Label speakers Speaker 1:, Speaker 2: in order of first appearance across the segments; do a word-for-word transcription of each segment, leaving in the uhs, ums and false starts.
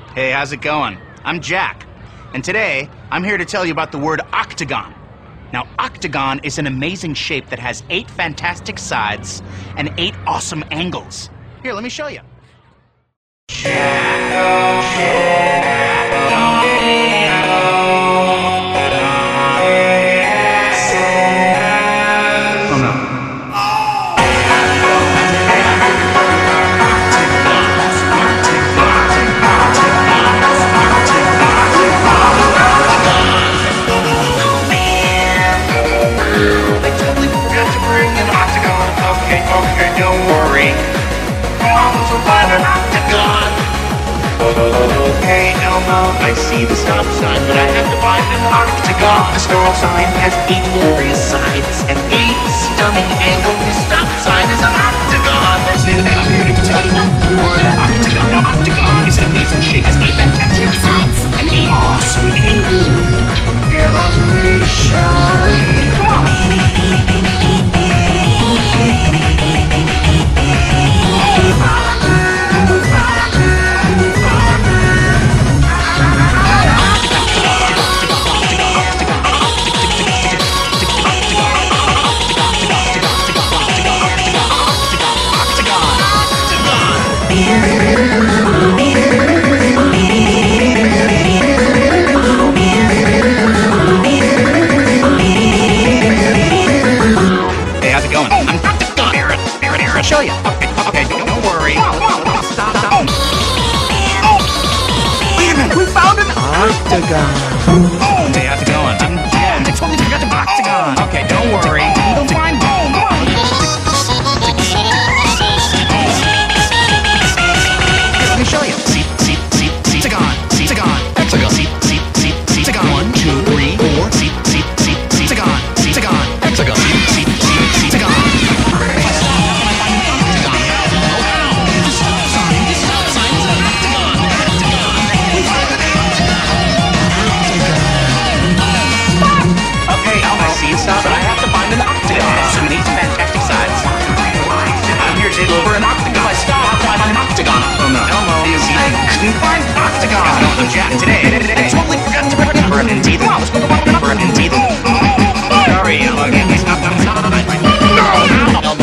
Speaker 1: Hey, how's it going? I'm Jack, and today I'm here to tell you about the word octagon. Now, octagon is an amazing shape that has eight fantastic sides and eight awesome angles. Here, let me show you.
Speaker 2: Okay, Elmo, I see the stop sign, but I have to find an octagon. The stop sign has eight glorious sides and eight stunning angles. The stop sign is an octagon. Today I'm here to tell you the word octagon. Now, octagon is an amazing shape, has eight fantastic sides and eight awesome angles. Here, let me show you. Come on.
Speaker 1: Hey, how's it going? I'm Octagon. Here, here, here, I'll show you. Okay, okay, don't worry. Stop, stop. Oh! Wait a minute, we found an octagon. Oh, hey, how's it going? I'm Jen. I totally forgot the octagon. Okay, don't worry. Don't find home. Come on. Let me show you. See, see, see, see, octagon, see, octagon, hexagon, see, see, see, see, octagon. One, two, three, four. See, see, see, see, octagon, see, octagon, hexagon, see, see, see, see, octagon. Okay, Elmo, I see you stop, but I have to find an octagon. So many fantastic sides. I'm here to over an octagon. I stop, I'll find an octagon. Oh no, Elmo, you see, I couldn't find an octagon. I'm Jack. Today, I totally forgot to remember an indeed. Come on, let's go to number an indeed. Sorry, Elmo, it's not done. Stop. No, Elmo.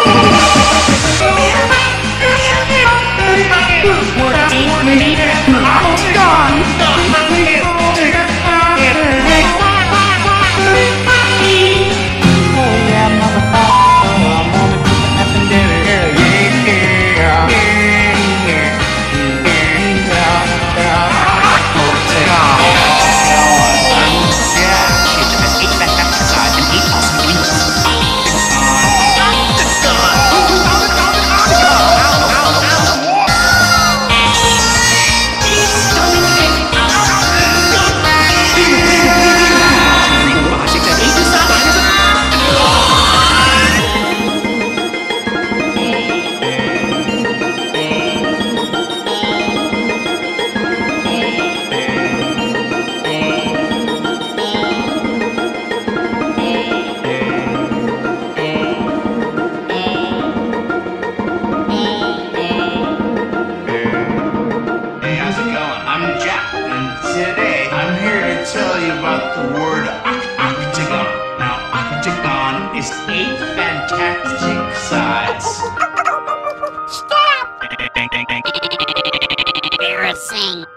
Speaker 1: Hey, how's it going? I'm Jack, and today I'm here to tell you about the word oct octagon. Now, octagon is eight fantastic sides.
Speaker 3: Stop! Embarrassing.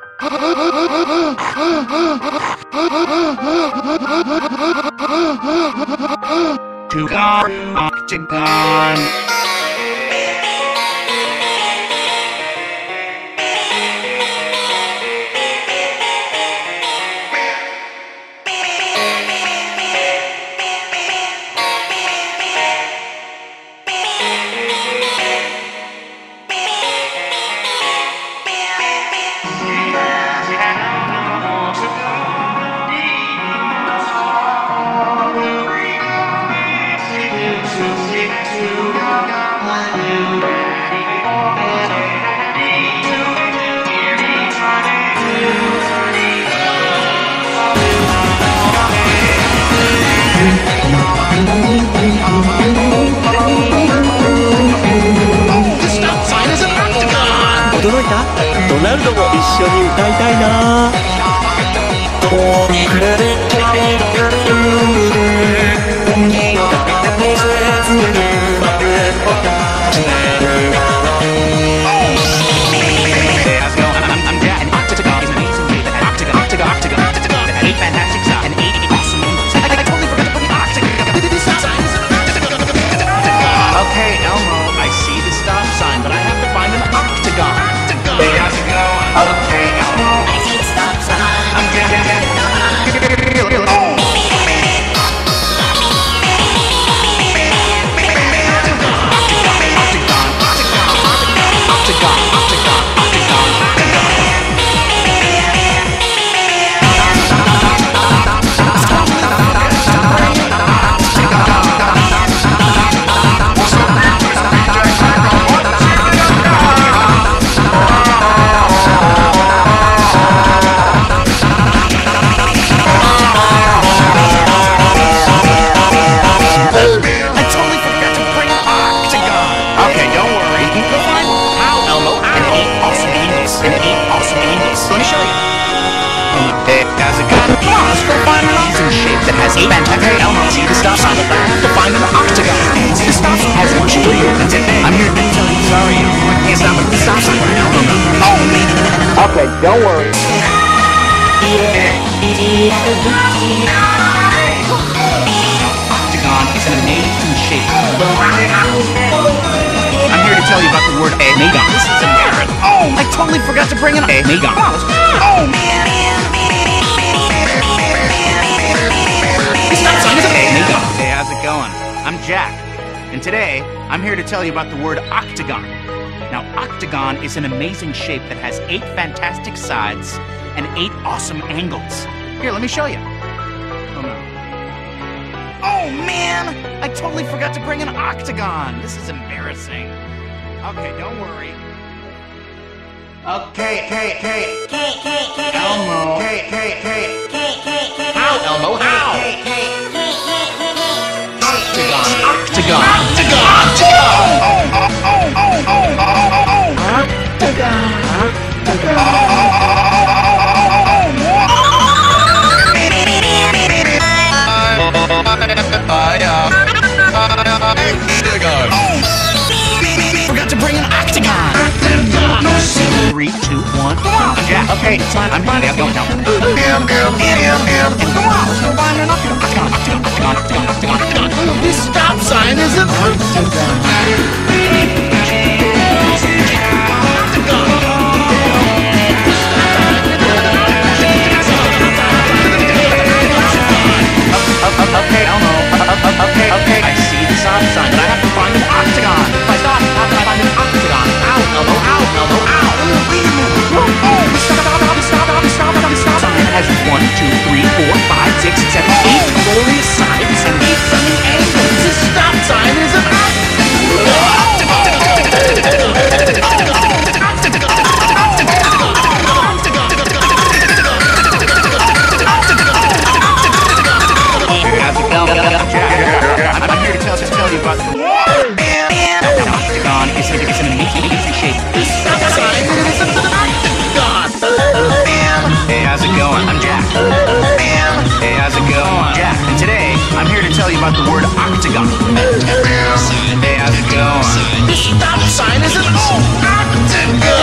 Speaker 1: To our octagon.
Speaker 2: To
Speaker 3: ナルドも一緒に歌いたいな。
Speaker 1: Okay, don't worry. Octagon is an amazing shape. I'm here to tell you about the word Megon. This is American. Oh, I totally forgot to bring an Megon. Oh, man. Hey, how's it going? I'm Jack, and today I'm here to tell you about the word octagon. Now, octagon is an amazing shape that has eight fantastic sides and eight awesome angles. Here, let me show you. Oh, no. Oh, man! I totally forgot to bring an octagon. This is embarrassing. Okay, don't worry. Okay, hey, hey.
Speaker 2: K, K, K,
Speaker 1: Elmo. Hey, hey, hey.
Speaker 2: K, K, K,
Speaker 1: How, Elmo? How?
Speaker 2: K, K, K, K,
Speaker 1: Octagon. Octagon. Octagon. Octagon. Oh, oh, oh, oh, oh, oh, oh. Octagon. Octagon. Octagon. Forgot to bring an octagon. Octagon. Three, two, one. Come on, Jack. Okay, it's time. I'm ready. I'm going now. Come on, let's go find an octagon. Octagon. Octagon. Octagon. Octagon. Octagon. Octagon. This stop sign is an octagon. Okay, Elmo. Okay, okay. I see the stop sign, but I have to find an octagon. If I stop, how can I find an octagon? Ow, Elmo, ow, Elmo, ow. Wait a minute. Oh, the stop, stop, stop, stop, stop, stop, stop sign has one, two, three, four, five, six, seven, eight glorious sides and eight running angles. This stop sign is an I'm here to tell, just tell you about the octagon is, is an amazing shape. This stop sign is an octagon. Hey, how's it going? I'm Jack. Hey, how's it going? Jack. And today, I'm here to tell you about the word octagon. Hey, how's it going? This stop sign is an octagon.